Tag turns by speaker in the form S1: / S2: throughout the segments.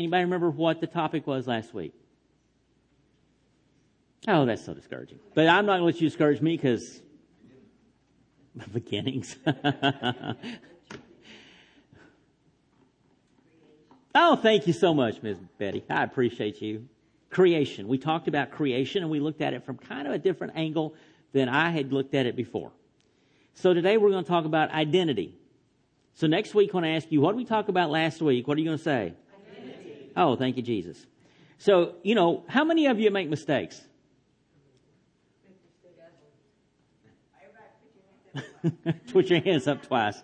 S1: Anybody remember what the topic was last week? Oh, that's so discouraging. But I'm not going to let you discourage me because beginnings. Oh, thank you so much, Ms. Betty. I appreciate you. Creation. We talked about creation, and we looked at it from kind of a different angle than I had looked at it before. So today we're going to talk about identity. So next week when I ask you, what did we talk about last week? What are you going to say? Identity. Oh, thank you, Jesus. So, how many of you make mistakes? Put your hands up twice.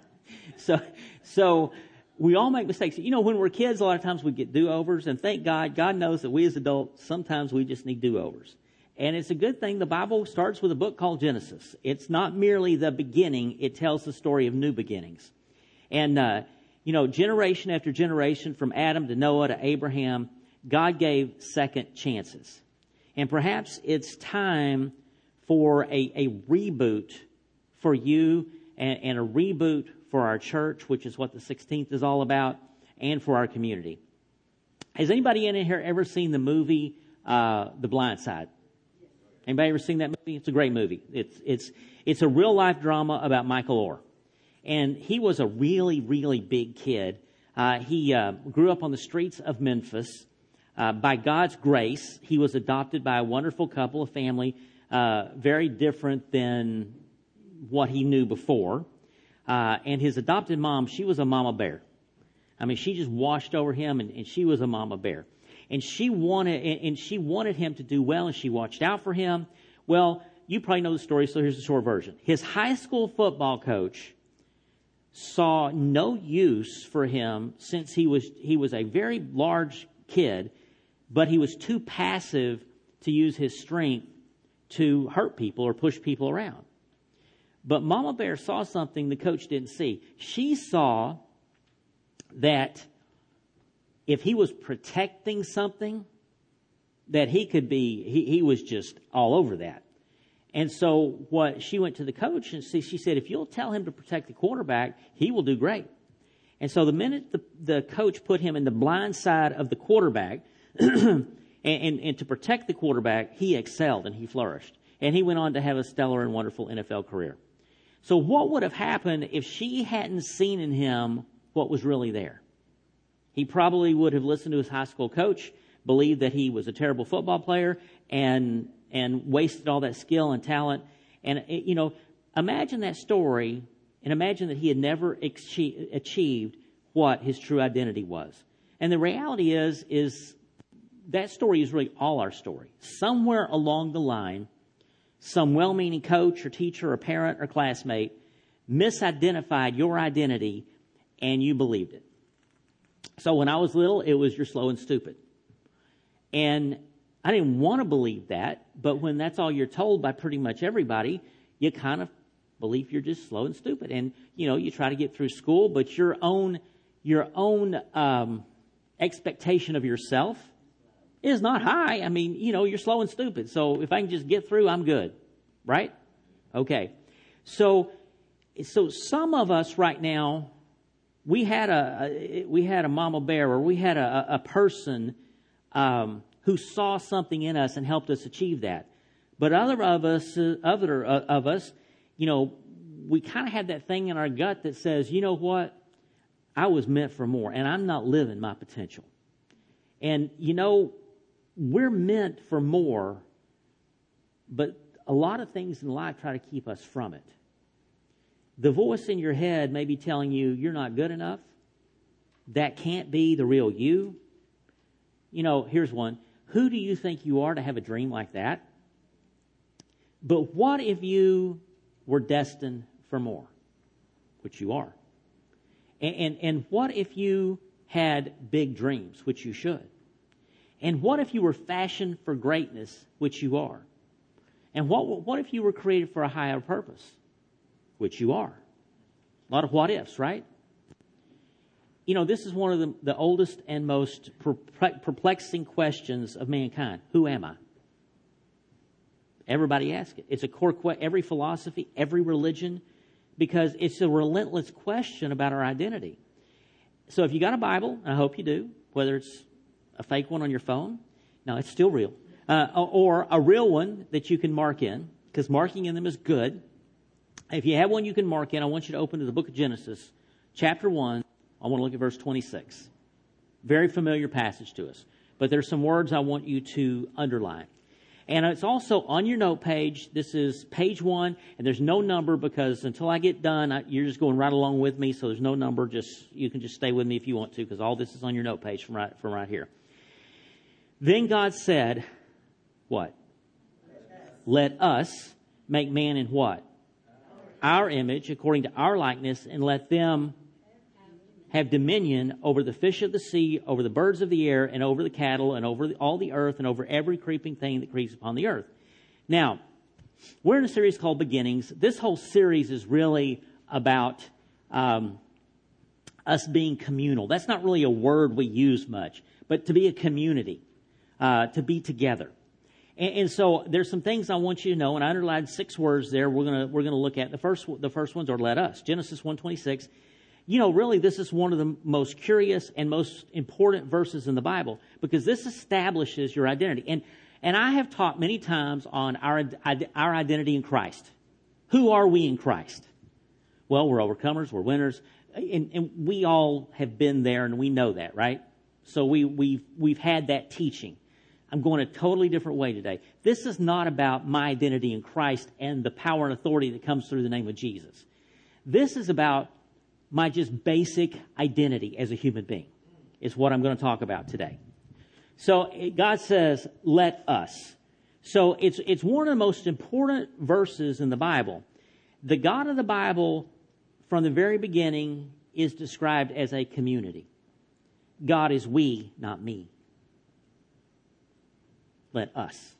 S1: So we all make mistakes. When we're kids, a lot of times we get do-overs, and thank God, God knows that we as adults, sometimes we just need do-overs. And it's a good thing the Bible starts with a book called Genesis. It's not merely the beginning, it tells the story of new beginnings. And, generation after generation, from Adam to Noah to Abraham, God gave second chances. And perhaps it's time for a reboot for you and a reboot for our church, which is what the 16th is all about, and for our community. Has anybody in here ever seen the movie The Blind Side? Anybody ever seen that movie? It's a great movie. It's a real life drama about Michael Oher. And he was a really, really big kid. He grew up on the streets of Memphis. By God's grace, he was adopted by a wonderful couple, a family, very different than what he knew before. And his adopted mom, she was a mama bear. I mean, she just washed over him, and she was a mama bear. And she wanted him to do well, and she watched out for him. Well, you probably know the story, so here's the short version. His high school football coach saw no use for him since he was a very large kid, but he was too passive to use his strength to hurt people or push people around. But Mama Bear saw something the coach didn't see. She saw that if he was protecting something, that he was just all over that. And so she went to the coach and she said, if you'll tell him to protect the quarterback, he will do great. And so the minute the coach put him in the blind side of the quarterback and to protect the quarterback, he excelled and he flourished. And he went on to have a stellar and wonderful NFL career. So what would have happened if she hadn't seen in him what was really there? He probably would have listened to his high school coach, believed that he was a terrible football player, and wasted all that skill and talent. And, imagine that story, and imagine that he had never achieved what his true identity was. And the reality is that story is really all our story. Somewhere along the line, some well-meaning coach or teacher or parent or classmate misidentified your identity, and you believed it. So when I was little, it was you're slow and stupid. And I didn't want to believe that, but when that's all you're told by pretty much everybody, you kind of believe you're just slow and stupid. And, you try to get through school, but your own expectation of yourself is not high. I mean, you're slow and stupid. So if I can just get through, I'm good. Right? Okay. So some of us right now, we had a mama bear, or we had a person who saw something in us and helped us achieve that. But other of us, we kind of had that thing in our gut that says, you know what? I was meant for more, and I'm not living my potential. And, we're meant for more, but a lot of things in life try to keep us from it. The voice in your head may be telling you you're not good enough. That can't be the real you. Here's one. Who do you think you are to have a dream like that? But what if you were destined for more? Which you are. And what if you had big dreams, which you should? And what if you were fashioned for greatness, which you are? And what if you were created for a higher purpose, which you are? A lot of what ifs, right? This is one of the oldest and most perplexing questions of mankind. Who am I? Everybody asks it. It's a core question, every philosophy, every religion, because it's a relentless question about our identity. So if you got a Bible, and I hope you do, whether it's a fake one on your phone? No, it's still real. Or a real one that you can mark in, because marking in them is good. If you have one you can mark in, I want you to open to the book of Genesis, chapter 1. I want to look at verse 26. Very familiar passage to us. But there's some words I want you to underline. And it's also on your note page. This is page 1, and there's no number because until I get done, you're just going right along with me, so there's no number. You can just stay with me if you want to, because all this is on your note page from right here. Then God said, what? Let us make man in what? Our image, according to our likeness, and let them have dominion over the fish of the sea, over the birds of the air, and over the cattle, and over all the earth, and over every creeping thing that creeps upon the earth. Now, we're in a series called Beginnings. This whole series is really about us being communal. That's not really a word we use much, but to be a community, to be together. And so there's some things I want you to know, and I underlined 6 words there. We're gonna look at the first ones are let us. Genesis 1:26. You know, really, this is one of the most curious and most important verses in the Bible because this establishes your identity. And I have taught many times on our identity in Christ. Who are we in Christ? Well, we're overcomers, we're winners, and we all have been there, and we know that, right? So we've had that teaching. I'm going a totally different way today. This is not about my identity in Christ and the power and authority that comes through the name of Jesus. This is about my just basic identity as a human being is what I'm going to talk about today. So God says, let us. So it's one of the most important verses in the Bible. The God of the Bible, from the very beginning, is described as a community. God is we, not me. Let us.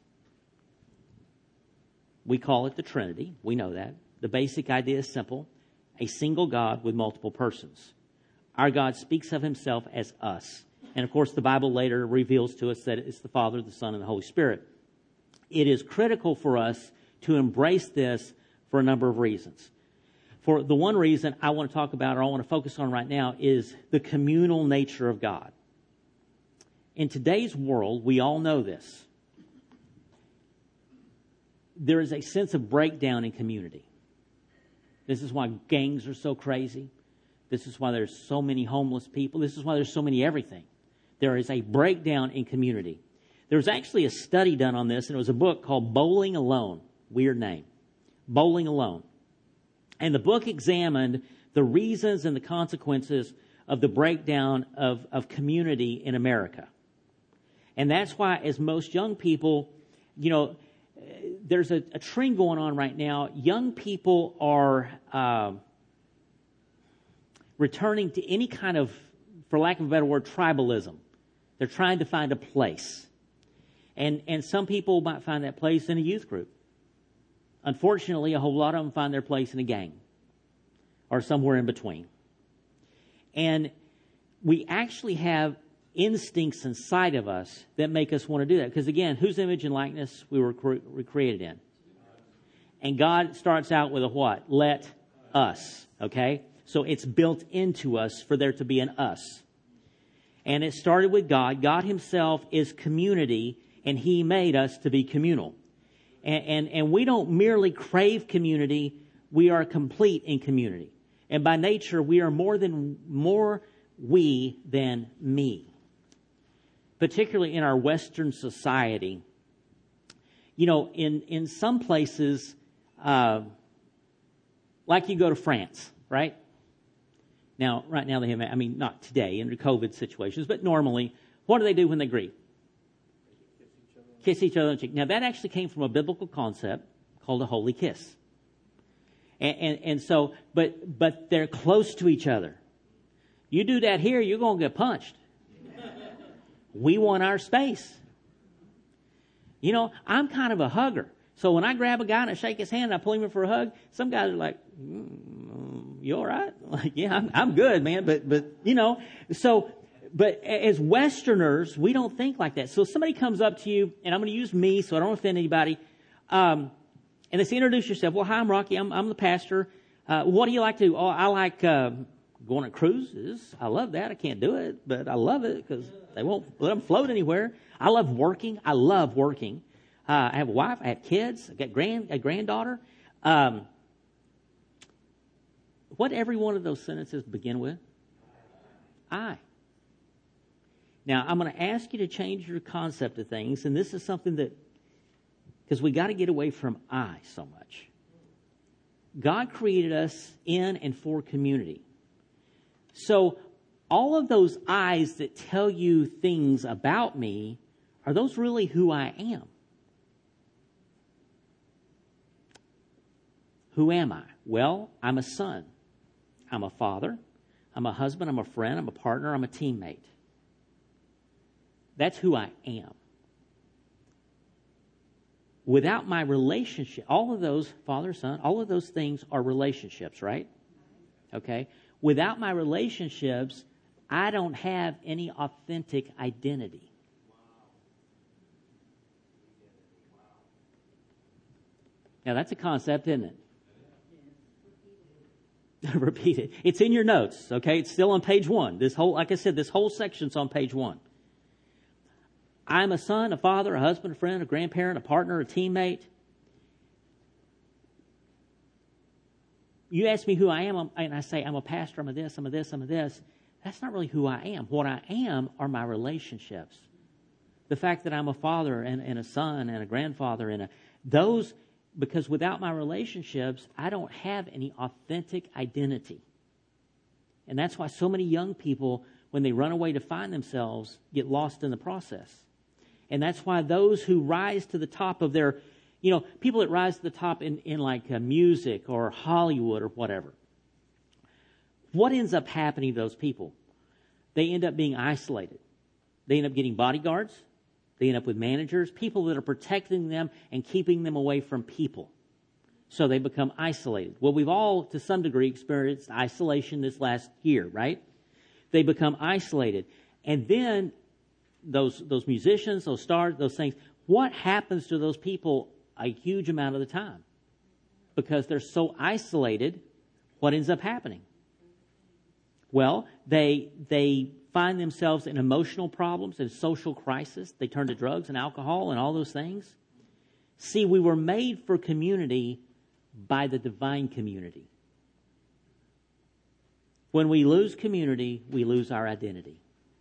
S1: We call it the Trinity. We know that. The basic idea is simple. A single God with multiple persons. Our God speaks of himself as us. And of course, the Bible later reveals to us that it's the Father, the Son, and the Holy Spirit. It is critical for us to embrace this for a number of reasons. For the one reason I want to talk about, or I want to focus on right now, is the communal nature of God. In today's world, we all know this. There is a sense of breakdown in community. This is why gangs are so crazy. This is why there's so many homeless people. This is why there's so many everything. There is a breakdown in community. There was actually a study done on this, and it was a book called Bowling Alone. Weird name. Bowling Alone. And the book examined the reasons and the consequences of the breakdown of community in America. And that's why, as most young people, you know, there's a trend going on right now. Young people are returning to any kind of, for lack of a better word, tribalism. They're trying to find a place. And some people might find that place in a youth group. Unfortunately, a whole lot of them find their place in a gang or somewhere in between. And we actually have instincts inside of us that make us want to do that. Because again, whose image and likeness we were created in? And God starts out with a what? Let us. Okay? So it's built into us for there to be an us. And it started with God. God himself is community, and he made us to be communal. And we don't merely crave community, we are complete in community. And by nature, we are more we than me. Particularly in our Western society. You know, in some places, like you go to France, right? Now, right now they have, I mean, not today in the COVID situations, but normally, what do they do when they greet? Kiss each other on the cheek. Now, that actually came from a biblical concept called a holy kiss. And so, but they're close to each other. You do that here, you're going to get punched. We want our space. You know, I'm kind of a hugger. So when I grab a guy and I shake his hand and I pull him in for a hug, some guys are like, you all right? Like, yeah, I'm good, man. But you know, so, but as Westerners, we don't think like that. So if somebody comes up to you, and I'm going to use me so I don't offend anybody, and they say, introduce yourself. Well, hi, I'm Rocky. I'm the pastor. What do you like to do? Oh, I like Going on cruises, I love that. I can't do it, but I love it because they won't let them float anywhere. I love working. I love working. I have a wife. I have kids. I've got a granddaughter. What every one of those sentences begin with? I. Now, I'm going to ask you to change your concept of things, and this is something that, because we got to get away from I so much. God created us in and for community. So all of those I's that tell you things about me, are those really who I am? Who am I? Well, I'm a son. I'm a father. I'm a husband. I'm a friend. I'm a partner. I'm a teammate. That's who I am. Without my relationship, all of those, father, son, all of those things are relationships, right? Okay? Without my relationships, I don't have any authentic identity. Now, that's a concept, isn't it? Repeat it. It's in your notes, okay? It's still on page 1. Like I said, this whole section's on page 1. I'm a son, a father, a husband, a friend, a grandparent, a partner, a teammate. You ask me who I am, and I say I'm a pastor, I'm a this, I'm a this, I'm a this. That's not really who I am. What I am are my relationships. The fact that I'm a father and a son and a grandfather those, because without my relationships, I don't have any authentic identity. And that's why so many young people, when they run away to find themselves, get lost in the process. And that's why those who rise to the top of their, people that rise to the top in like music or Hollywood or whatever, what ends up happening to those people? They end up being isolated. They end up getting bodyguards. They end up with managers, people that are protecting them and keeping them away from people. So they become isolated. Well, we've all, to some degree, experienced isolation this last year, right? They become isolated. And then those musicians, those stars, those things, what happens to those people a huge amount of the time? Because they're so isolated, what ends up happening? Well, they find themselves in emotional problems and social crisis. They turn to drugs and alcohol and all those things. See, we were made for community by the divine community. When we lose community, we lose our identity.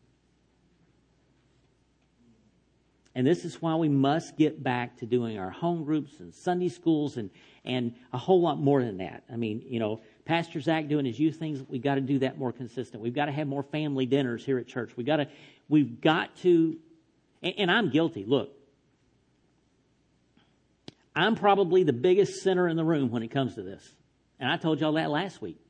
S1: And this is why we must get back to doing our home groups and Sunday schools and a whole lot more than that. I mean, Pastor Zach doing his youth things, we've got to do that more consistent. We've got to have more family dinners here at church. We've got to, and I'm guilty. Look, I'm probably the biggest sinner in the room when it comes to this. And I told y'all that last week.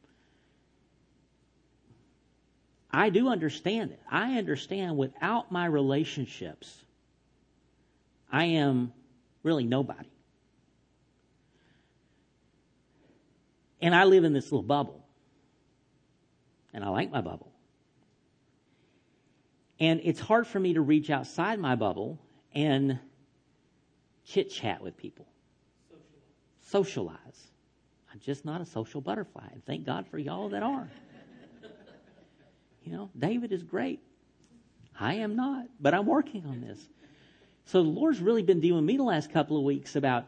S1: I do understand it. I understand without my relationships, I am really nobody. And I live in this little bubble. And I like my bubble. And it's hard for me to reach outside my bubble and chit-chat with people. Socialize. I'm just not a social butterfly. And thank God for y'all that are. David is great. I am not, but I'm working on this. So the Lord's really been dealing with me the last couple of weeks about,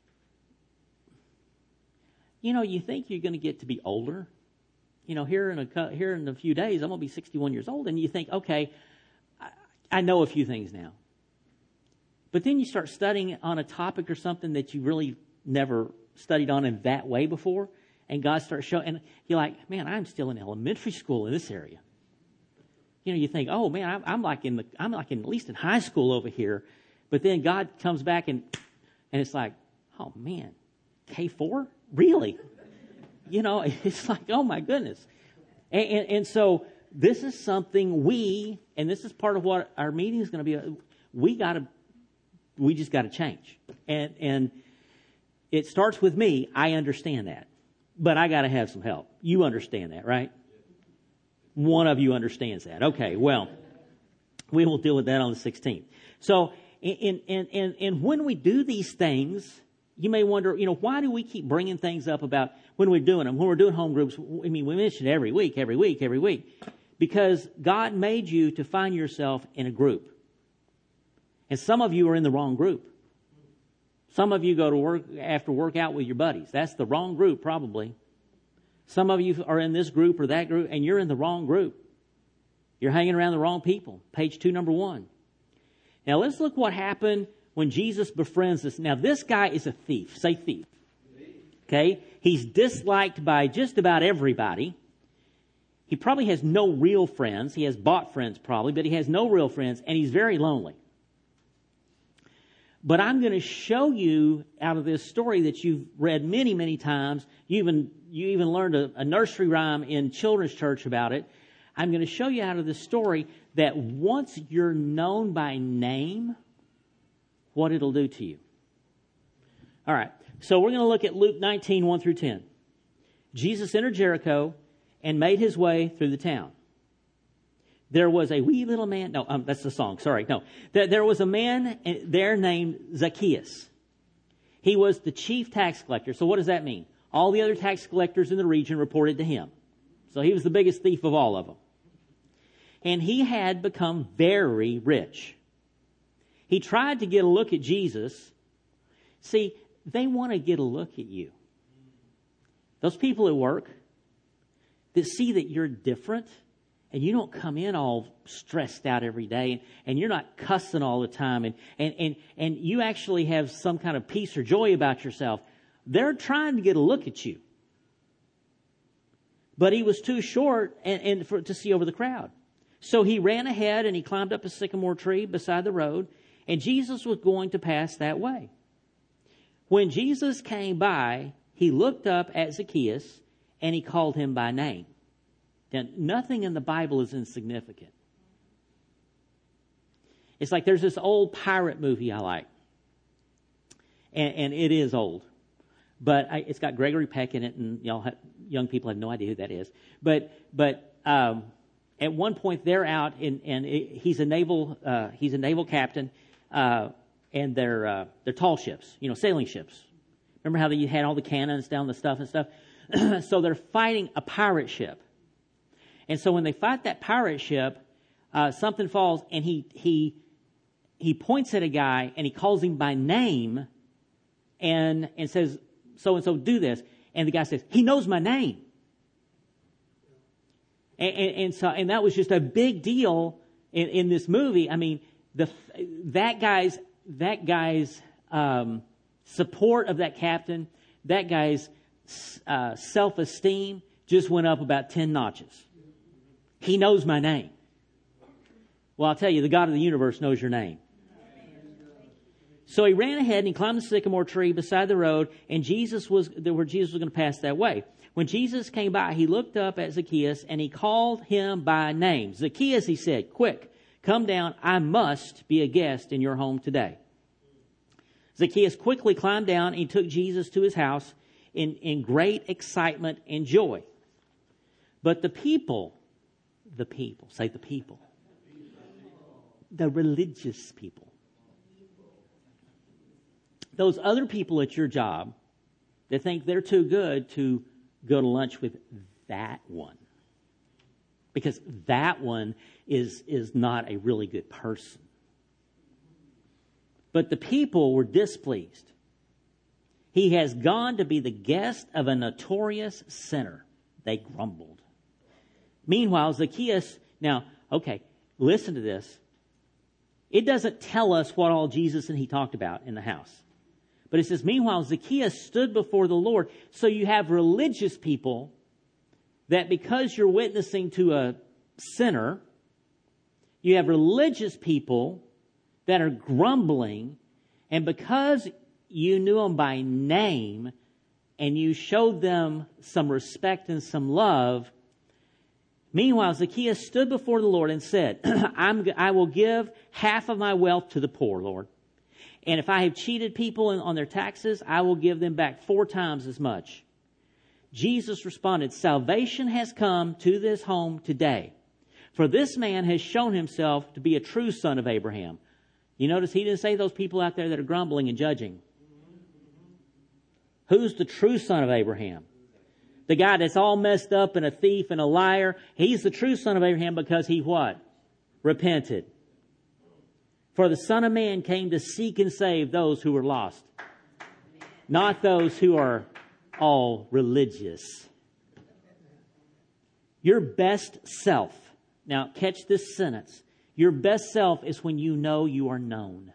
S1: you think you're going to get to be older. Here in a few days, I'm going to be 61 years old, and you think, okay, I know a few things now. But then you start studying on a topic or something that you really never studied on in that way before, and God starts showing, and you're like, man, I'm still in elementary school in this area. You think, oh man, I'm like at least in high school over here, but then God comes back and it's like, oh man, K4, really? It's like, oh my goodness, and so this is something and this is part of what our meeting is going to be. We just got to change, and it starts with me. I understand that, but I got to have some help. You understand that, right? One of you understands that. Okay, well, we will deal with that on the 16th. So, and when we do these things, you may wonder, why do we keep bringing things up about when we're doing them? When we're doing home groups, we mention it every week. Because God made you to find yourself in a group. And some of you are in the wrong group. Some of you go to work after work out with your buddies. That's the wrong group, probably. Some of you are in this group or that group, and you're in the wrong group. You're hanging around the wrong people. Page 2, number 1. Now, let's look what happened when Jesus befriends us. Now, this guy is a thief. Say thief. Okay? He's disliked by just about everybody. He probably has no real friends. He has bought friends probably, but he has no real friends, and he's very lonely. But I'm going to show you out of this story that you've read many, many times. You even learned a nursery rhyme in children's church about it. I'm going to show you out of this story that once you're known by name, what it'll do to you. All right. So we're going to look at Luke 19, 1 through 10. Jesus entered Jericho and made his way through the town. There was a wee little man. No, that's the song. Sorry. No. There was a man there named Zacchaeus. He was the chief tax collector. So what does that mean? All the other tax collectors in the region reported to him. So he was the biggest thief of all of them. And he had become very rich. He tried to get a look at Jesus. See, they want to get a look at you. Those people at work that see that you're different and you don't come in all stressed out every day and you're not cussing all the time and you actually have some kind of peace or joy about yourself. They're trying to get a look at you. But he was too short to see over the crowd. So he ran ahead and he climbed up a sycamore tree beside the road, and Jesus was going to pass that way. When Jesus came by, he looked up at Zacchaeus and he called him by name. Now, nothing in the Bible is insignificant. It's like there's this old pirate movie I like. And it is old. But it's got Gregory Peck in it, and young people have no idea who that is. But at one point they're out, and he's a naval captain, and they're tall ships, sailing ships. Remember how you had all the cannons down the stuff and stuff? So they're fighting a pirate ship. And so when they fight that pirate ship, something falls, and he points at a guy, and he calls him by name, and says, so-and-so, do this. And the guy says, he knows my name. And that was just a big deal in this movie. I mean, that guy's support of that captain, that guy's self-esteem just went up about 10 notches. He knows my name. Well, I'll tell you, the God of the universe knows your name. So he ran ahead and he climbed the sycamore tree beside the road, and Jesus was going to pass that way. When Jesus came by, he looked up at Zacchaeus and he called him by name. Zacchaeus, he said, quick, come down. I must be a guest in your home today. Zacchaeus quickly climbed down and he took Jesus to his house in great excitement and joy. But the people, say the people, the religious people, those other people at your job that think they're too good to go to lunch with that one, because that one is not a really good person. But the people were displeased. He has gone to be the guest of a notorious sinner. They grumbled. Meanwhile, Zacchaeus, now, okay, listen to this. It doesn't tell us what all Jesus and he talked about in the house. But it says, meanwhile, Zacchaeus stood before the Lord. So you have religious people that because you're witnessing to a sinner, you have religious people that are grumbling, and because you knew them by name and you showed them some respect and some love, meanwhile, Zacchaeus stood before the Lord and said, I will give half of my wealth to the poor, Lord. And if I have cheated people on their taxes, I will give them back 4 times as much. Jesus responded, salvation has come to this home today, for this man has shown himself to be a true son of Abraham. You notice he didn't say those people out there that are grumbling and judging. Who's the true son of Abraham? The guy that's all messed up and a thief and a liar. He's the true son of Abraham because he what? Repented. For the Son of Man came to seek and save those who were lost. Not those who are all religious. Your best self. Now catch this sentence. Your best self is when you know you are known.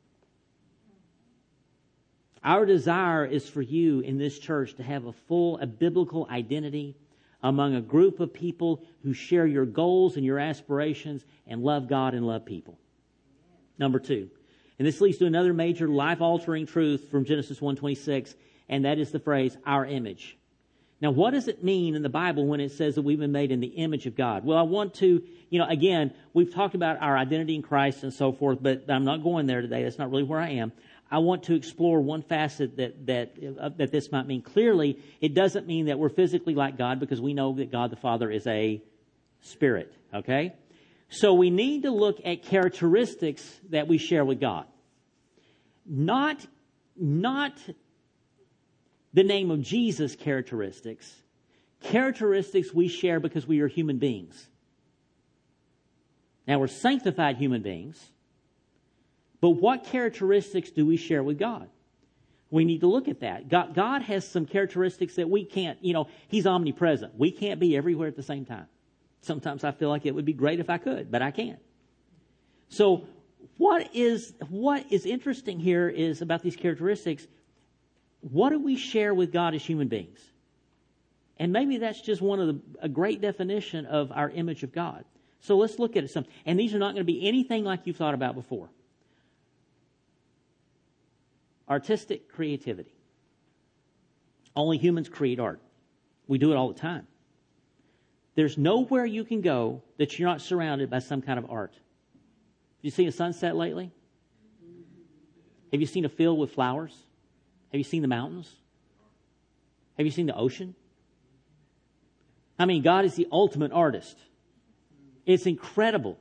S1: Our desire is for you in this church to have a biblical identity among a group of people who share your goals and your aspirations and love God and love people. Number 2. And this leads to another major life-altering truth from Genesis 1:26, and that is the phrase, our image. Now, what does it mean in the Bible when it says that we've been made in the image of God? Well, I want to, again, we've talked about our identity in Christ and so forth, but I'm not going there today. That's not really where I am. I want to explore one facet that this might mean. Clearly, it doesn't mean that we're physically like God, because we know that God the Father is a spirit, okay? So we need to look at characteristics that we share with God. Not the name of Jesus characteristics we share because we are human beings. Now, we're sanctified human beings, but what characteristics do we share with God? We need to look at that. God has some characteristics that we can't, He's omnipresent. We can't be everywhere at the same time. Sometimes I feel like it would be great if I could, but I can't. So what is interesting here is about these characteristics, what do we share with God as human beings? And maybe that's just a great definition of our image of God. So let's look at it some. And these are not going to be anything like you've thought about before. Artistic creativity. Only humans create art. We do it all the time. There's nowhere you can go that you're not surrounded by some kind of art. Have you seen a sunset lately? Have you seen a field with flowers? Have you seen the mountains? Have you seen the ocean? I mean, God is the ultimate artist. It's incredible.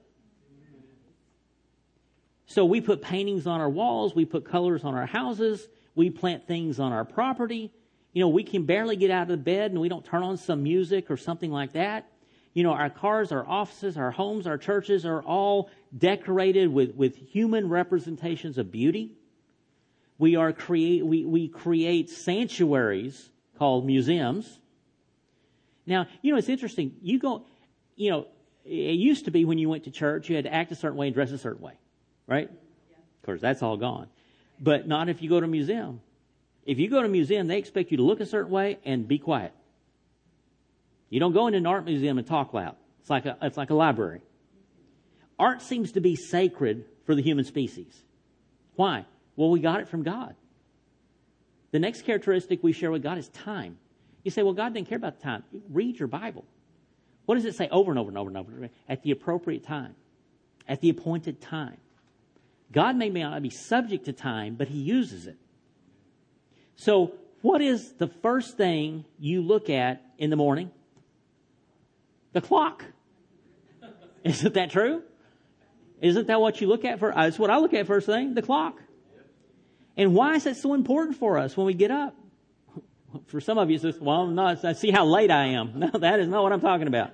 S1: So we put paintings on our walls. We put colors on our houses. We plant things on our property. We can barely get out of bed and we don't turn on some music or something like that. Our cars, our offices, our homes, our churches are all decorated with human representations of beauty. We create sanctuaries called museums. Now, it's interesting. It used to be when you went to church, you had to act a certain way and dress a certain way, right? Yeah. Of course, that's all gone. But not if you go to a museum. If you go to a museum, they expect you to look a certain way and be quiet. You don't go into an art museum and talk loud. It's like a library. Art seems to be sacred for the human species. Why? Well, we got it from God. The next characteristic we share with God is time. You say, well, God didn't care about the time. Read your Bible. What does it say over and over and over and over? At the appropriate time. At the appointed time. God may not be subject to time, but He uses it. So, what is the first thing you look at in the morning? The clock. Isn't that true? Isn't that what you look at first? That's what I look at first thing, the clock. And why is that so important for us when we get up? For some of you, it's well, no, I see how late I am. No, that is not what I'm talking about.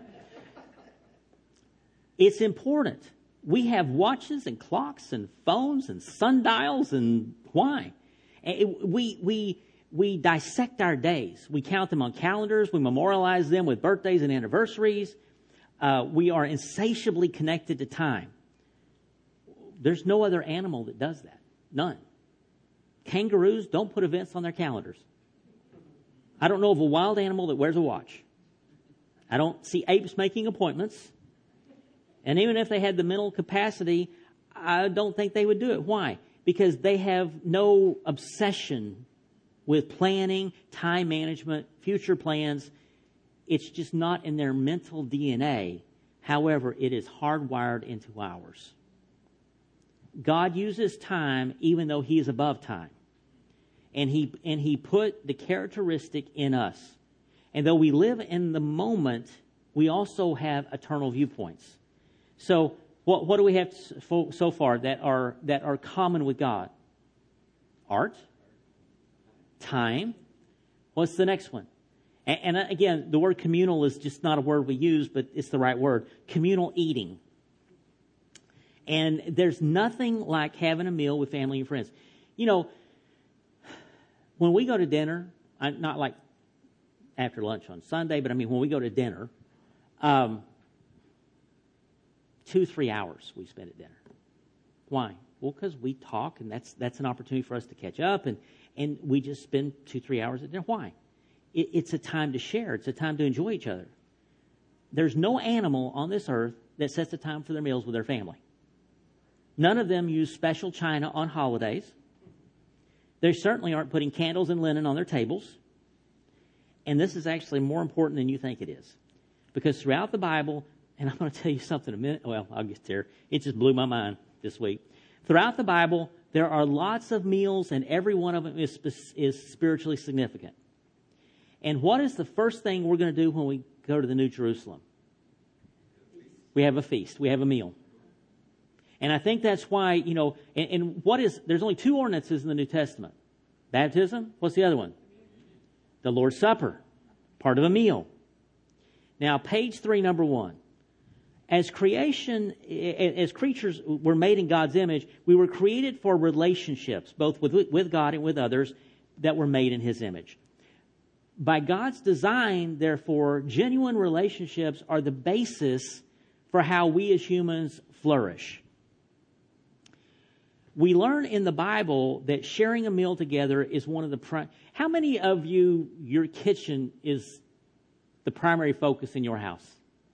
S1: It's important. We have watches and clocks and phones and sundials, and why? We dissect our days. We count them on calendars. We memorialize them with birthdays and anniversaries. We are insatiably connected to time. There's no other animal that does that. None. Kangaroos don't put events on their calendars. I don't know of a wild animal that wears a watch. I don't see apes making appointments. And even if they had the mental capacity, I don't think they would do it. Why? Because they have no obsession with planning, time management, future plans. It's just not in their mental DNA. However, it is hardwired into ours. God uses time even though He is above time. And he put the characteristic in us. And though we live in the moment, we also have eternal viewpoints. So what do we have so far that are common with God? Art, time, What's the next one? And again, the word communal is just not a word we use, but it's the right word. Communal eating. And there's nothing like having a meal with family and friends. You know, when we go to dinner, not like after lunch on Sunday, but I mean when we go to dinner, 2-3 hours we spend at dinner. Why? Well, because we talk, and that's an opportunity for us to catch up, and we just spend 2-3 hours at dinner. Why? It's a time to share. It's a time to enjoy each other. There's no animal on this earth that sets a time for their meals with their family. None of them use special china on holidays. They certainly aren't putting candles and linen on their tables. And this is actually more important than you think it is. Because throughout the Bible, and I'm going to tell you something in a minute. Well, I'll get there. It just blew my mind this week. Throughout the Bible, there are lots of meals, and every one of them is spiritually significant. And what is the first thing we're going to do when we go to the New Jerusalem? We have a feast. We have a meal. And I think that's why, you know, and there's only 2 ordinances in the New Testament. Baptism. What's the other one? The Lord's Supper. Part of a meal. Now, page 3, number 1. As creatures were made in God's image, we were created for relationships, both with God and with others that were made in His image. By God's design, therefore, genuine relationships are the basis for how we as humans flourish. We learn in the Bible that sharing a meal together is one of the How many of you, your kitchen is the primary focus in your house?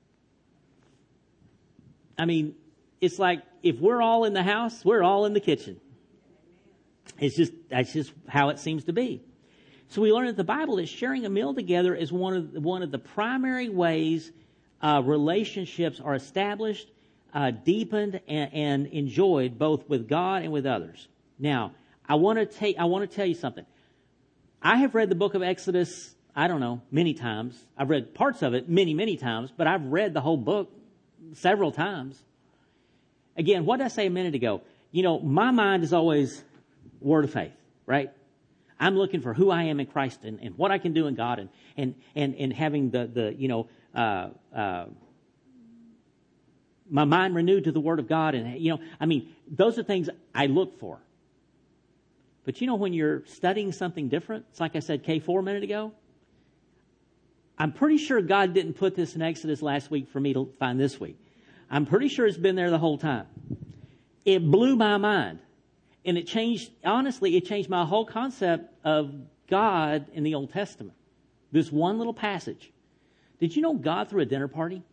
S1: I mean, it's like if we're all in the house, we're all in the kitchen. That's just how it seems to be. So we learn in the Bible that sharing a meal together is one of the primary ways relationships are established, deepened, and enjoyed both with God and with others. Now, I want to tell you something. I have read the book of Exodus, I don't know, many times. I've read parts of it many, many times, but I've read the whole book several times. Again, what did I say a minute ago? You know, my mind is always word of faith, right? I'm looking for who I am in Christ and what I can do in God and having my mind renewed to the Word of God. And, you know, I mean, those are things I look for. But, you know, when you're studying something different, it's like I said K4 a minute ago, I'm pretty sure God didn't put this in Exodus last week for me to find this week. I'm pretty sure it's been there the whole time. It blew my mind. And it changed my whole concept of God in the Old Testament. This one little passage. Did you know God threw a dinner party?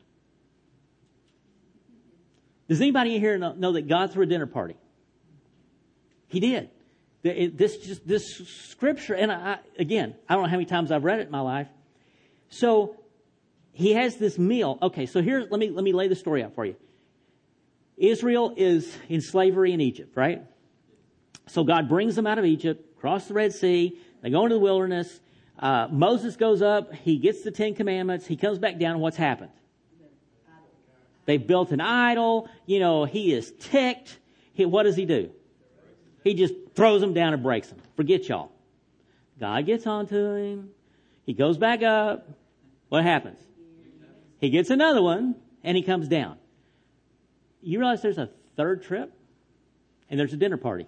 S1: Does anybody in here know that God threw a dinner party? He did. This scripture, and I don't know how many times I've read it in my life. So he has this meal. Okay, so here, let me lay the story out for you. Israel is in slavery in Egypt, right? So God brings them out of Egypt, across the Red Sea. They go into the wilderness. Moses goes up. He gets the 10 Commandments. He comes back down, and what's happened? They built an idol. You know, he is ticked. What does he do? He just throws them down and breaks them. Forget y'all. God gets onto him. He goes back up. What happens? He gets another one, and he comes down. You realize there's a third trip? And there's a dinner party.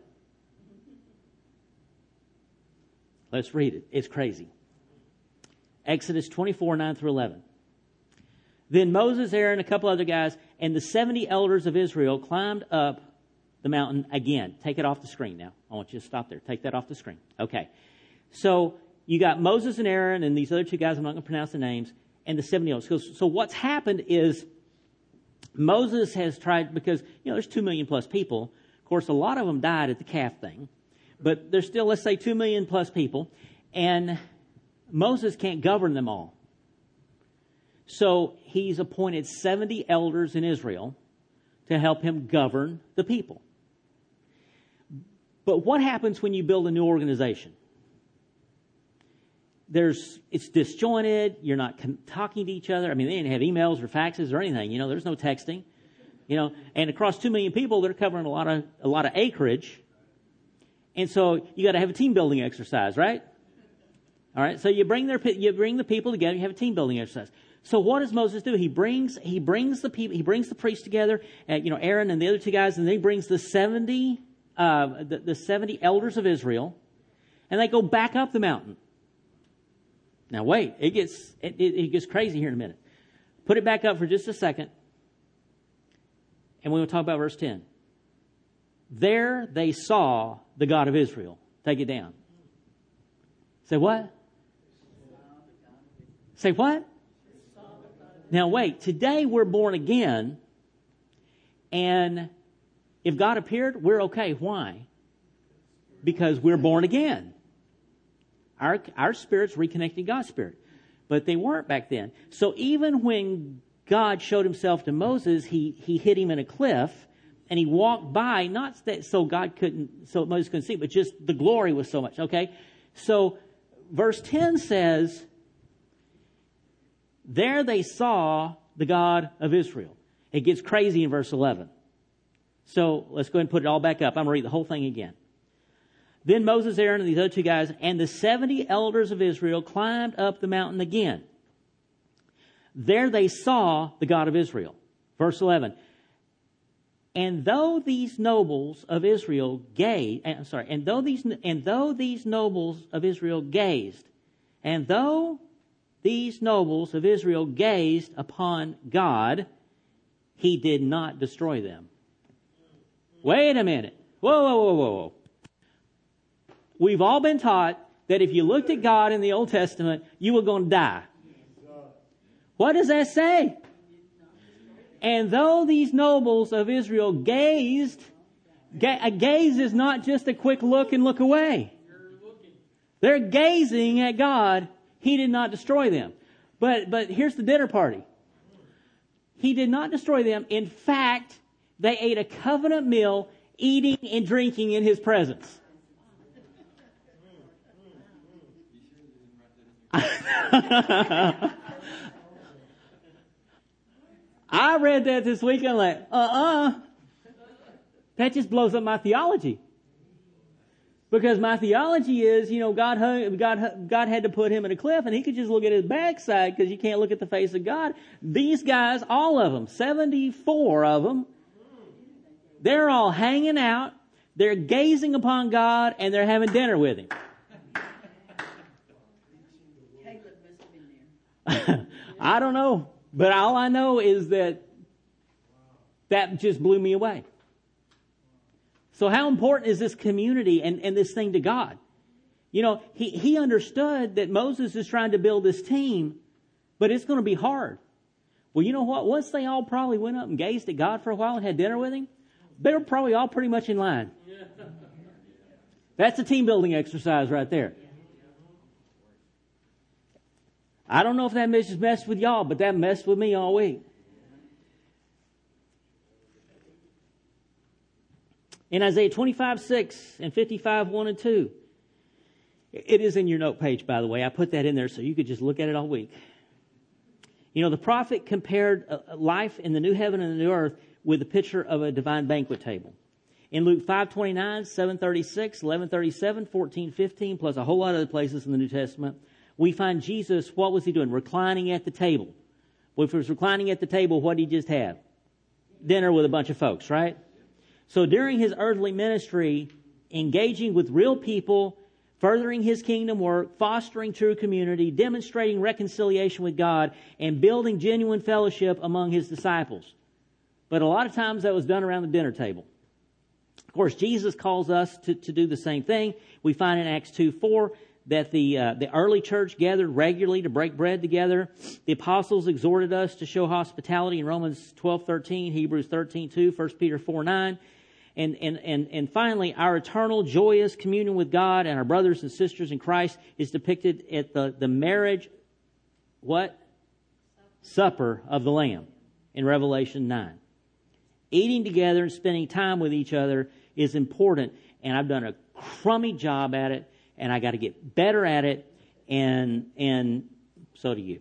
S1: Let's read it. It's crazy. Exodus 24, 9 through 11. Then Moses, Aaron, a couple other guys, and the 70 elders of Israel climbed up the mountain again. Take it off the screen now. I want you to stop there. Take that off the screen. Okay. So you got Moses and Aaron and these other 2 guys, I'm not going to pronounce the names, and the 70 elders. So what's happened is Moses has tried, because, you know, there's 2 million plus people. Of course, a lot of them died at the calf thing. But there's still, let's say, 2 million plus people. And Moses can't govern them all. So he's appointed 70 elders in Israel to help him govern the people. But what happens when you build a new organization? It's disjointed. You're not talking to each other. I mean, they didn't have emails or faxes or anything. You know, there's no texting. You know, and across 2 million people, they're covering a lot of acreage. And so you got to have a team building exercise, right? All right, so you bring the people together. You have a team building exercise. So what does Moses do? He brings the people. He brings the priests together. Aaron and the other two guys, and then he brings the 70 elders of Israel, and they go back up the mountain. Now wait, it gets crazy here in a minute. Put it back up for just a second, and we will talk about verse 10. There they saw the God of Israel. Take it down. Say what? Say what? Now wait, today we're born again, and if God appeared, we're okay. Why? Because we're born again. Our spirit's reconnecting God's spirit. But they weren't back then. So even when God showed himself to Moses, he hit him in a cliff, and he walked by, not that so Moses couldn't see, but just the glory was so much. Okay? So verse 10 says, there they saw the God of Israel. It gets crazy in verse 11. So let's go ahead and put it all back up. I'm going to read the whole thing again. Then Moses, Aaron, and these other two guys, and the 70 elders of Israel climbed up the mountain again. There they saw the God of Israel. Verse 11. And though these nobles of Israel gazed, and though these nobles of Israel gazed upon God, he did not destroy them. Wait a minute. Whoa. We've all been taught that if you looked at God in the Old Testament, you were going to die. What does that say? And though these nobles of Israel gazed, a gaze is not just a quick look and look away. They're gazing at God. He did not destroy them. But here's the dinner party. He did not destroy them. In fact, they ate a covenant meal, eating and drinking in his presence. I read that this week and I'm like, that just blows up my theology. Because my theology is, God had to put him in a cliff and he could just look at his backside because you can't look at the face of God. These guys, all of them, 74 of them, they're all hanging out, they're gazing upon God, and they're having dinner with him. I don't know, but all I know is that just blew me away. So how important is this community and this thing to God? He understood that Moses is trying to build this team, but it's going to be hard. Well, you know what? Once they all probably went up and gazed at God for a while and had dinner with him, they were probably all pretty much in line. That's a team building exercise right there. I don't know if that messed with y'all, but that messed with me all week. In Isaiah 25:6 and 55:1 and 2. It is in your note page, by the way. I put that in there so you could just look at it all week. The prophet compared life in the new heaven and the new earth with the picture of a divine banquet table. In Luke 5:29, 7:36, 11:37, 14:15, plus a whole lot of other places in the New Testament, we find Jesus, what was he doing? Reclining at the table. Well, if he was reclining at the table, what did he just have? Dinner with a bunch of folks, right? So during his earthly ministry, engaging with real people, furthering his kingdom work, fostering true community, demonstrating reconciliation with God, and building genuine fellowship among his disciples. But a lot of times that was done around the dinner table. Of course, Jesus calls us to do the same thing. We find in Acts 2:4 that the early church gathered regularly to break bread together. The apostles exhorted us to show hospitality in Romans 12:13, Hebrews 13:2, 1 Peter 4:9. And finally, our eternal, joyous communion with God and our brothers and sisters in Christ is depicted at the marriage, Supper of the Lamb in Revelation 9. Eating together and spending time with each other is important, and I've done a crummy job at it, and I got to get better at it, and so do you.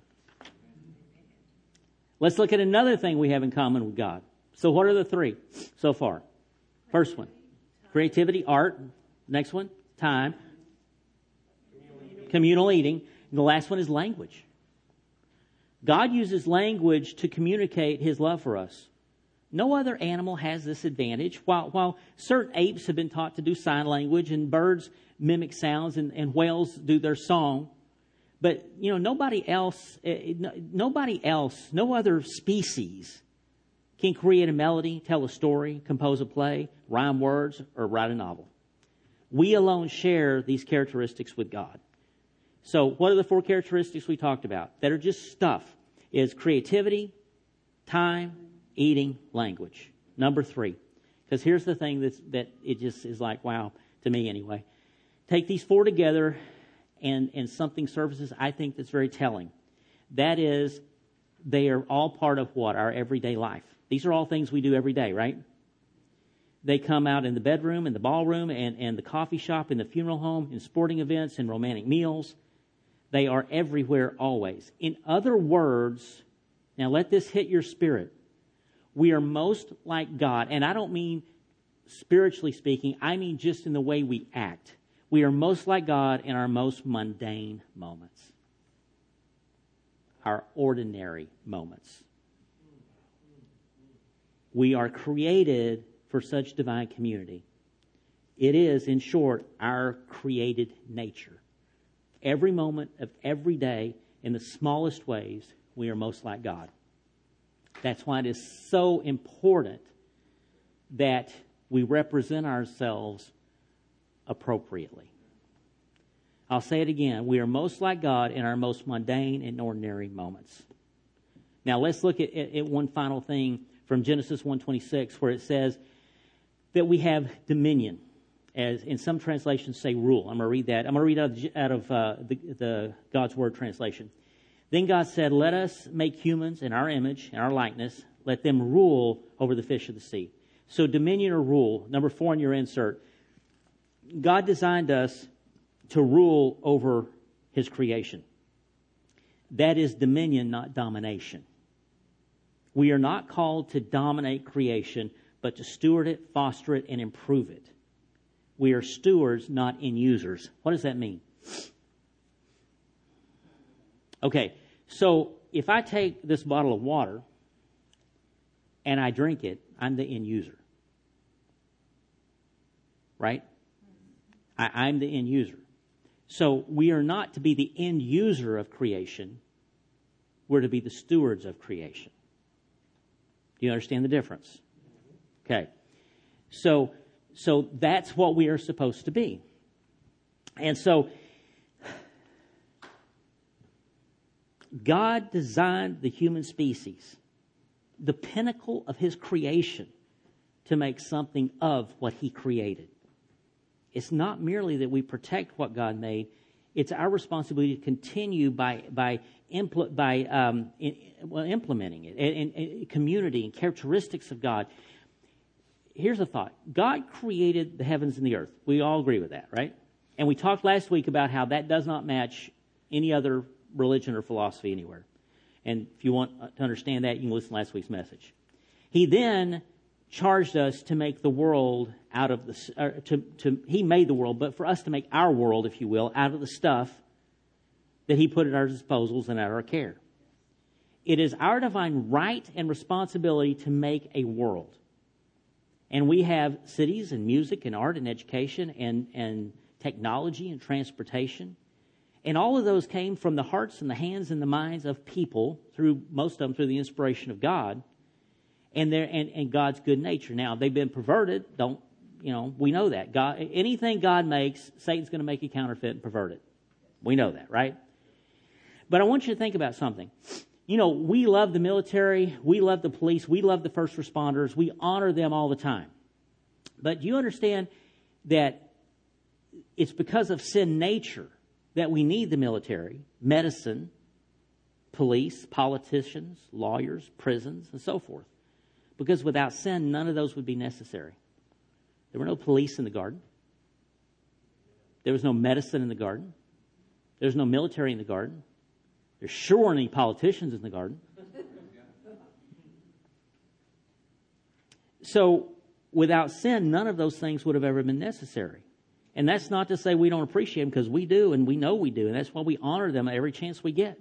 S1: Let's look at another thing we have in common with God. So what are the three so far? First one, creativity, art. Next one, time. communal eating. And the last one is language. God uses language to communicate His love for us. No other animal has this advantage. While certain apes have been taught to do sign language and birds mimic sounds and whales do their song, but nobody else, no other species can create a melody, tell a story, compose a play, rhyme words, or write a novel. We alone share these characteristics with God. So what are the 4 characteristics we talked about that are just stuff? Is creativity, time, eating, language. Number 3, because here's the thing that it just is like, wow, to me anyway. Take these 4 together and something surfaces, I think, that's very telling. That is, they are all part of what? Our everyday life. These are all things we do every day, right? They come out in the bedroom, in the ballroom, and the coffee shop, in the funeral home, in sporting events, in romantic meals. They are everywhere always. In other words, now let this hit your spirit. We are most like God, and I don't mean spiritually speaking, I mean just in the way we act. We are most like God in our most mundane moments. Our ordinary moments. We are created for such divine community. It is, in short, our created nature. Every moment of every day, in the smallest ways, we are most like God. That's why it is so important that we represent ourselves appropriately. I'll say it again. We are most like God in our most mundane and ordinary moments. Now, let's look at one final thing from Genesis 1:26, where it says that we have dominion. As in some translations say rule. I'm going to read that. I'm going to read out of the God's Word translation. Then God said, let us make humans in our image, in our likeness. Let them rule over the fish of the sea. So dominion or rule. Number 4 in your insert. God designed us to rule over His creation. That is dominion, not domination. We are not called to dominate creation, but to steward it, foster it, and improve it. We are stewards, not end users. What does that mean? Okay, so if I take this bottle of water and I drink it, I'm the end user. Right? I'm the end user. So we are not to be the end user of creation. We're to be the stewards of creation. Do you understand the difference? Okay. So that's what we are supposed to be. And so God designed the human species, the pinnacle of His creation, to make something of what He created. It's not merely that we protect what God made. It's our responsibility to continue by implementing it and community and characteristics of God. Here's a thought. God created the heavens and the earth. We all agree with that, right? And we talked last week about how that does not match any other religion or philosophy anywhere. And if you want to understand that, you can listen to last week's message. He then charged us to make the world out of the... He made the world, but for us to make our world, if you will, out of the stuff that He put at our disposals and at our care. It is our divine right and responsibility to make a world. And we have cities and music and art and education and technology and transportation. And all of those came from the hearts and the hands and the minds of people, most of them through the inspiration of God and God's good nature. Now, they've been perverted. We know that. Anything God makes, Satan's going to make a counterfeit and pervert it. We know that, right? But I want you to think about something. We love the military, we love the police, we love the first responders, we honor them all the time. But do you understand that it's because of sin nature that we need the military, medicine, police, politicians, lawyers, prisons, and so forth? Because without sin, none of those would be necessary. There were no police in the garden. There was no medicine in the garden. There was no military in the garden. There sure weren't any politicians in the garden. So, without sin, none of those things would have ever been necessary. And that's not to say we don't appreciate them, because we do, and we know we do, and that's why we honor them every chance we get.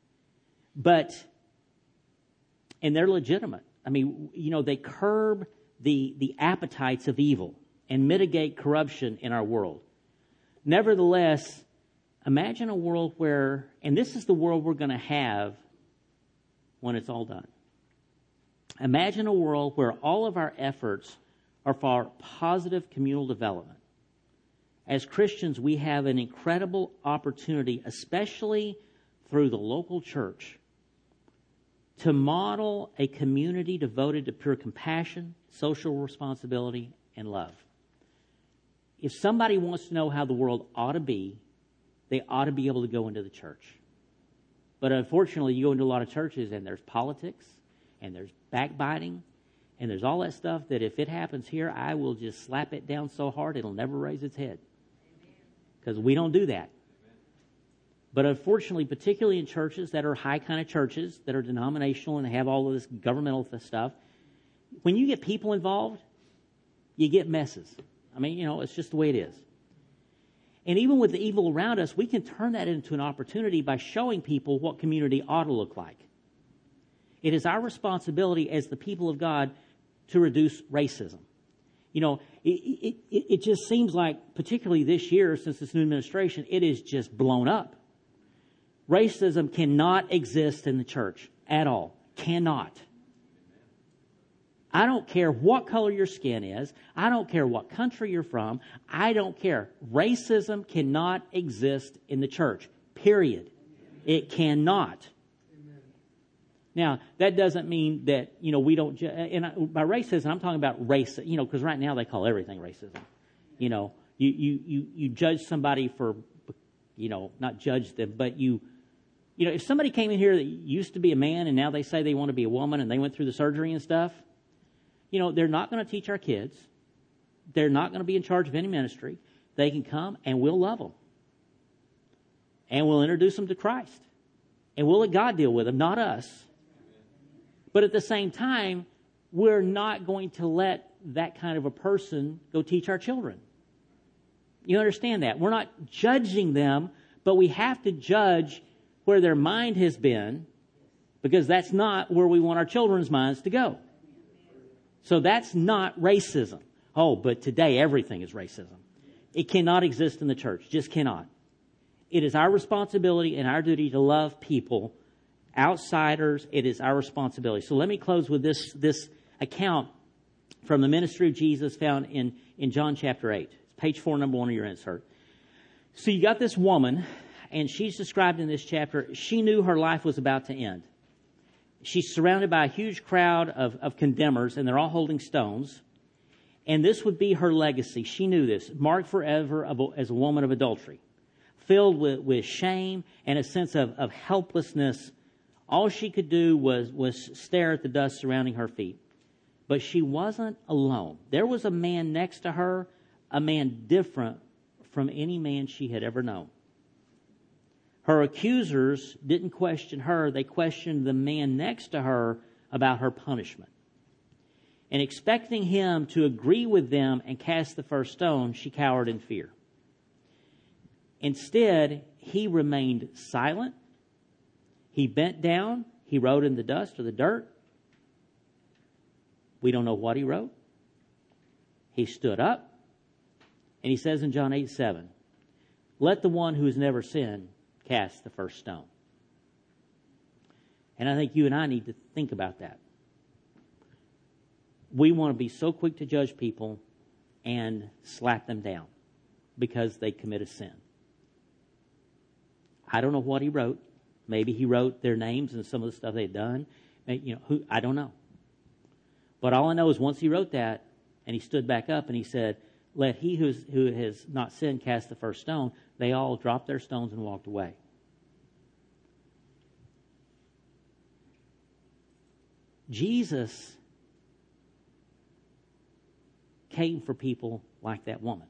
S1: And they're legitimate. I mean, they curb the appetites of evil and mitigate corruption in our world. Nevertheless, imagine a world where, and this is the world we're going to have when it's all done. Imagine a world where all of our efforts are for positive communal development. As Christians, we have an incredible opportunity, especially through the local church, to model a community devoted to pure compassion, social responsibility, and love. If somebody wants to know how the world ought to be, they ought to be able to go into the church. But unfortunately, you go into a lot of churches and there's politics, and there's backbiting, and there's all that stuff that if it happens here, I will just slap it down so hard it'll never raise its head. Because we don't do that. But unfortunately, particularly in churches that are high kind of churches, that are denominational and have all of this governmental stuff, when you get people involved, you get messes. I mean, it's just the way it is. And even with the evil around us, we can turn that into an opportunity by showing people what community ought to look like. It is our responsibility as the people of God to reduce racism. It just seems like, particularly this year, since this new administration, it is just blown up. Racism cannot exist in the church at all. Cannot. I don't care what color your skin is. I don't care what country you're from. I don't care. Racism cannot exist in the church. Period. It cannot. Now, that doesn't mean that, we don't, by racism, I'm talking about race, because right now they call everything racism. You judge somebody for, not judge them, but if somebody came in here that used to be a man and now they say they want to be a woman and they went through the surgery and stuff, they're not going to teach our kids. They're not going to be in charge of any ministry. They can come and we'll love them. And we'll introduce them to Christ. And we'll let God deal with them, not us. But at the same time, we're not going to let that kind of a person go teach our children. You understand that? We're not judging them, but we have to judge where their mind has been, because that's not where we want our children's minds to go. So that's not racism. Oh, but today everything is racism. It cannot exist in the church. Just cannot. It is our responsibility and our duty to love people. Outsiders, it is our responsibility. So let me close with this account from the ministry of Jesus found in John chapter 8. It's page 4, number 1 of your insert. So you got this woman, and she's described in this chapter. She knew her life was about to end. She's surrounded by a huge crowd of condemners, and they're all holding stones. And this would be her legacy. She knew this. Marked forever as a woman of adultery. Filled with shame and a sense of helplessness. All she could do was stare at the dust surrounding her feet. But she wasn't alone. There was a man next to her, a man different from any man she had ever known. Her accusers didn't question her. They questioned the man next to her about her punishment. And expecting him to agree with them and cast the first stone, she cowered in fear. Instead, he remained silent. He bent down. He wrote in the dust or the dirt. We don't know what he wrote. He stood up. And he says in John 8:7, "Let the one who has never sinned cast the first stone." And I think you and I need to think about that. We want to be so quick to judge people and slap them down because they commit a sin. I don't know what he wrote. Maybe he wrote their names and some of the stuff they'd done. I don't know. But all I know is once he wrote that, and he stood back up and he said, "Let he who has not sinned cast the first stone," they all dropped their stones and walked away. Jesus came for people like that woman.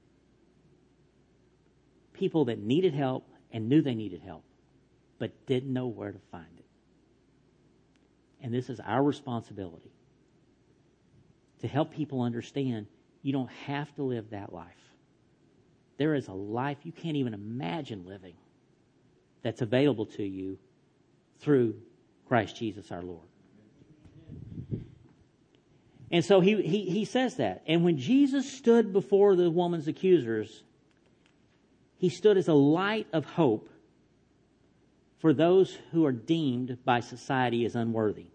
S1: People that needed help and knew they needed help, but didn't know where to find it. And this is our responsibility to help people understand you don't have to live that life. there is a life you can't even imagine living that's available to you through Christ Jesus our Lord. And so he says that. And when Jesus stood before the woman's accusers, he stood as a light of hope for those who are deemed by society as unworthy.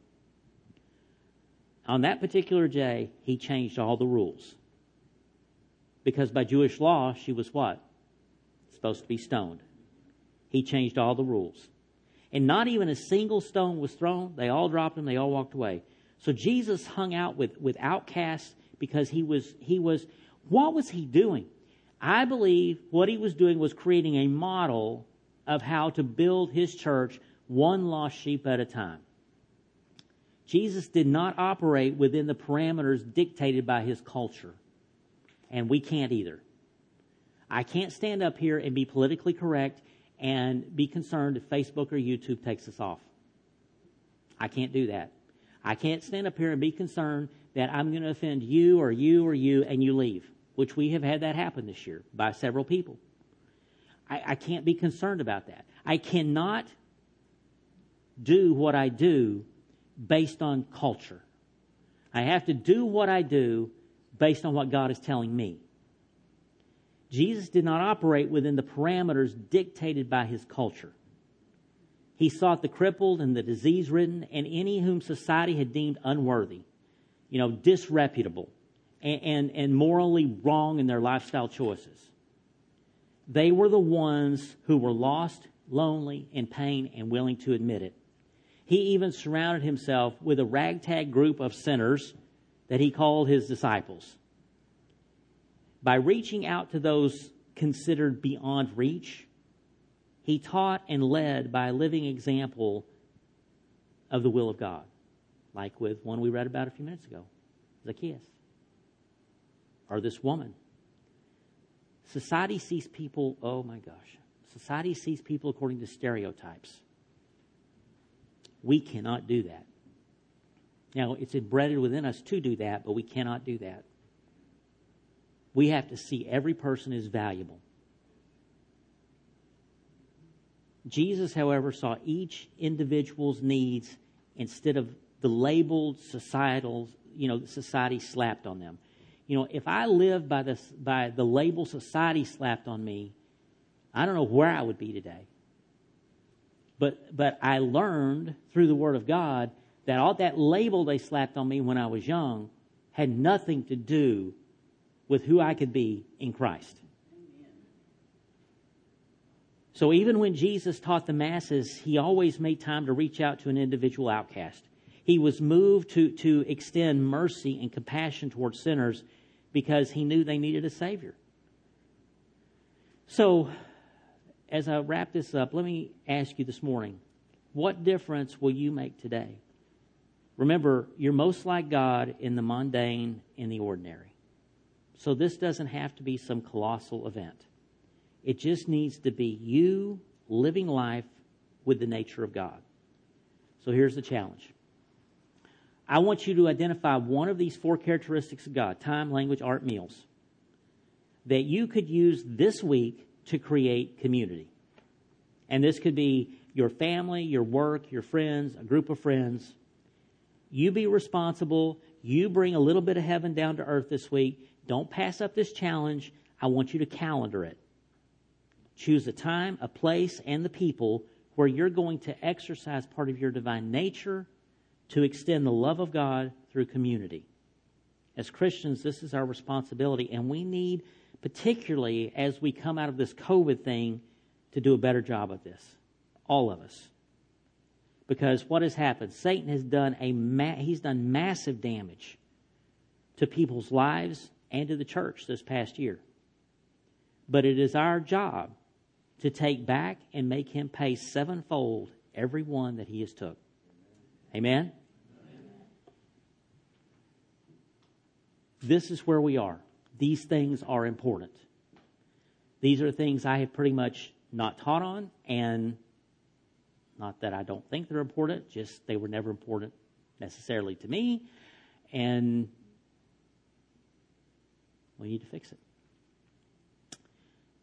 S1: On that particular day, he changed all the rules. Because by Jewish law, she was what? Supposed to be stoned. He changed all the rules. And not even a single stone was thrown. They all dropped them. They all walked away. So Jesus hung out with outcasts because he was, what was he doing? I believe what he was doing was creating a model of how to build his church one lost sheep at a time. Jesus did not operate within the parameters dictated by his culture. And we can't either. I can't stand up here and be politically correct and be concerned if Facebook or YouTube takes us off. I can't do that. I can't stand up here and be concerned that I'm going to offend you or you or you and you leave, which we have had that happen this year by several people. I can't be concerned about that. I cannot do what I do based on culture. I have to do what I do based on what God is telling me. Jesus did not operate within the parameters dictated by his culture. He sought the crippled and the disease-ridden and any whom society had deemed unworthy, disreputable, and morally wrong in their lifestyle choices. They were the ones who were lost, lonely, in pain, and willing to admit it. He even surrounded himself with a ragtag group of sinners that he called his disciples. By reaching out to those considered beyond reach, he taught and led by a living example of the will of God, like with one we read about a few minutes ago, Zacchaeus, or this woman. Society sees people, society sees people according to stereotypes. We cannot do that. Now, it's embedded within us to do that, but we cannot do that. We have to see every person as valuable. Jesus, however, saw each individual's needs instead of the labeled society slapped on them. If I lived by the label society slapped on me, I don't know where I would be today. But I learned through the Word of God that all that label they slapped on me when I was young had nothing to do with who I could be in Christ. So even when Jesus taught the masses, he always made time to reach out to an individual outcast. He was moved to extend mercy and compassion towards sinners because he knew they needed a Savior. So, as I wrap this up, let me ask you this morning, what difference will you make today? Remember, you're most like God in the mundane, in the ordinary. So this doesn't have to be some colossal event. It just needs to be you living life with the nature of God. So here's the challenge. I want you to identify one of these 4 characteristics of God, time, language, art, meals, that you could use this week to create community. And this could be your family, your work, your friends, a group of friends. You be responsible. You bring a little bit of heaven down to earth this week. Don't pass up this challenge. I want you to calendar it. Choose a time, a place, and the people where you're going to exercise part of your divine nature to extend the love of God through community. As Christians, this is our responsibility, and we need, particularly as we come out of this COVID thing, to do a better job of this. All of us. Because what has happened? Satan has done he's done massive damage to people's lives and to the church this past year. But it is our job to take back and make him pay 7-fold every one that he has took. Amen? This is where we are. These things are important. These are things I have pretty much not taught on, and not that I don't think they're important, just they were never important necessarily to me, and we need to fix it.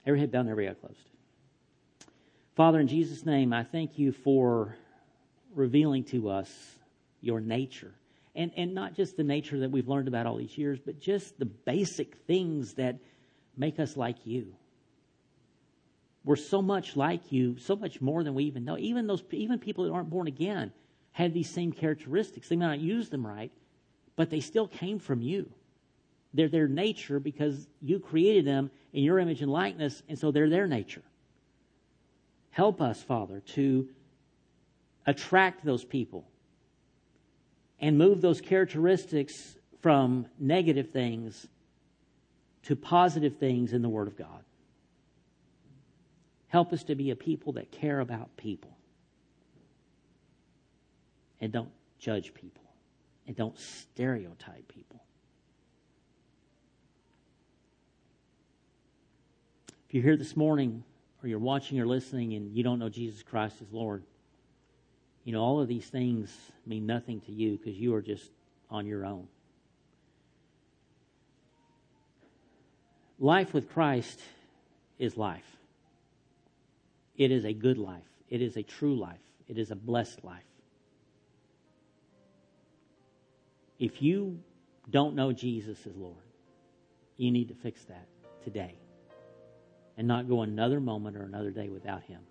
S1: Every head bowed and every eye closed. Father, in Jesus' name, I thank you for revealing to us your nature. And not just the nature that we've learned about all these years, but just the basic things that make us like you. We're so much like you, so much more than we even know. Even people that aren't born again have these same characteristics. They may not use them right, but they still came from you. They're their nature because you created them in your image and likeness, and so they're their nature. Help us, Father, to attract those people and move those characteristics from negative things to positive things in the Word of God. Help us to be a people that care about people and don't judge people and don't stereotype people. If you're here this morning or you're watching or listening and you don't know Jesus Christ as Lord, you know, all of these things mean nothing to you because you are just on your own. Life with Christ is life. It is a good life. It is a true life. It is a blessed life. If you don't know Jesus as Lord, you need to fix that today and not go another moment or another day without Him.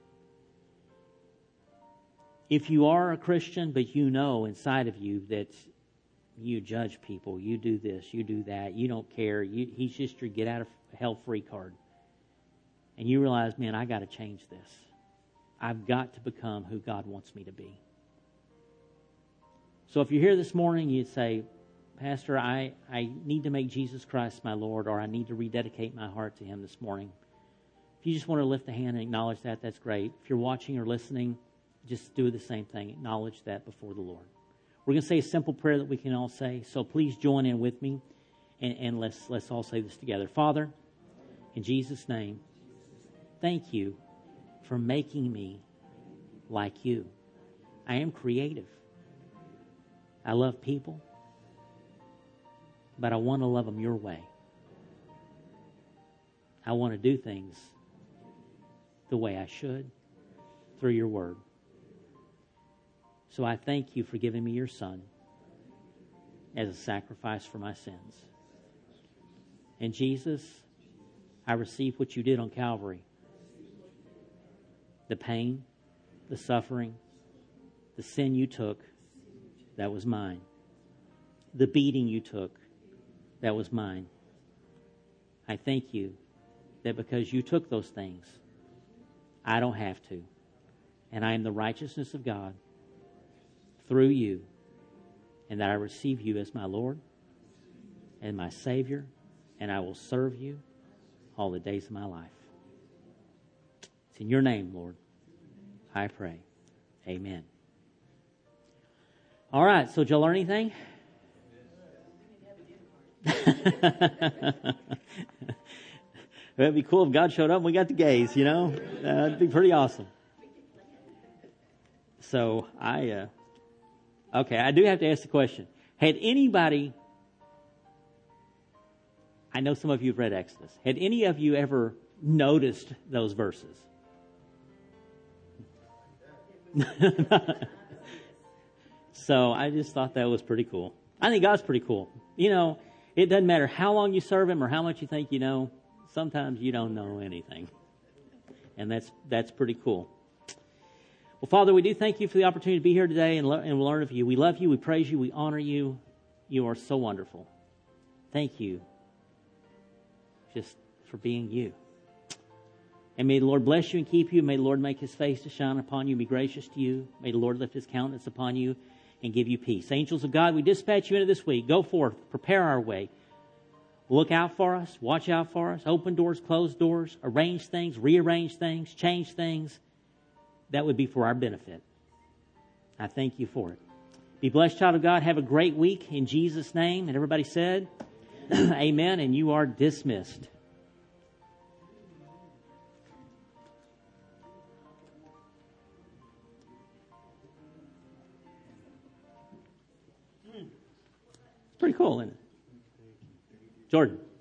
S1: If you are a Christian, but you know inside of you that you judge people, you do this, you do that, you don't care, He's just your get out of hell free card. And you realize, man, I got to change this. I've got to become who God wants me to be. So if you're here this morning, you'd say, Pastor, I need to make Jesus Christ my Lord, or I need to rededicate my heart to Him this morning. If you just want to lift a hand and acknowledge that, that's great. If you're watching or listening, just do the same thing. Acknowledge that before the Lord. We're going to say a simple prayer that we can all say, so please join in with me, and let's all say this together. Father, in Jesus' name, thank you for making me like you. I am creative. I love people, but I want to love them your way. I want to do things the way I should through your word. So I thank you for giving me your Son as a sacrifice for my sins. And Jesus, I receive what you did on Calvary. The pain, the suffering, the sin you took, that was mine. The beating you took, that was mine. I thank you that because you took those things, I don't have to. And I am the righteousness of God through you, and that I receive you as my Lord and my Savior, and I will serve you all the days of my life. It's in your name, Lord, I pray. Amen. All right, so did y'all learn anything? It'd be cool if God showed up and we got to gaze, you know? That'd be pretty awesome. So I do have to ask the question. Had anybody, I know some of you have read Exodus, had any of you ever noticed those verses? So I just thought that was pretty cool. I think God's pretty cool. You know, it doesn't matter how long you serve Him or how much you think you know. Sometimes you don't know anything. And that's pretty cool. Well, Father, we do thank you for the opportunity to be here today and learn of you. We love you, we praise you, we honor you. You are so wonderful. Thank you just for being you. And may the Lord bless you and keep you. May the Lord make His face to shine upon you and be gracious to you. May the Lord lift His countenance upon you and give you peace. Angels of God, we dispatch you into this week. Go forth, prepare our way. Look out for us, watch out for us, open doors, close doors, arrange things, rearrange things, change things. That would be for our benefit. I thank you for it. Be blessed, child of God. Have a great week in Jesus' name. And everybody said, amen, and you are dismissed. Pretty cool, isn't it? Jordan.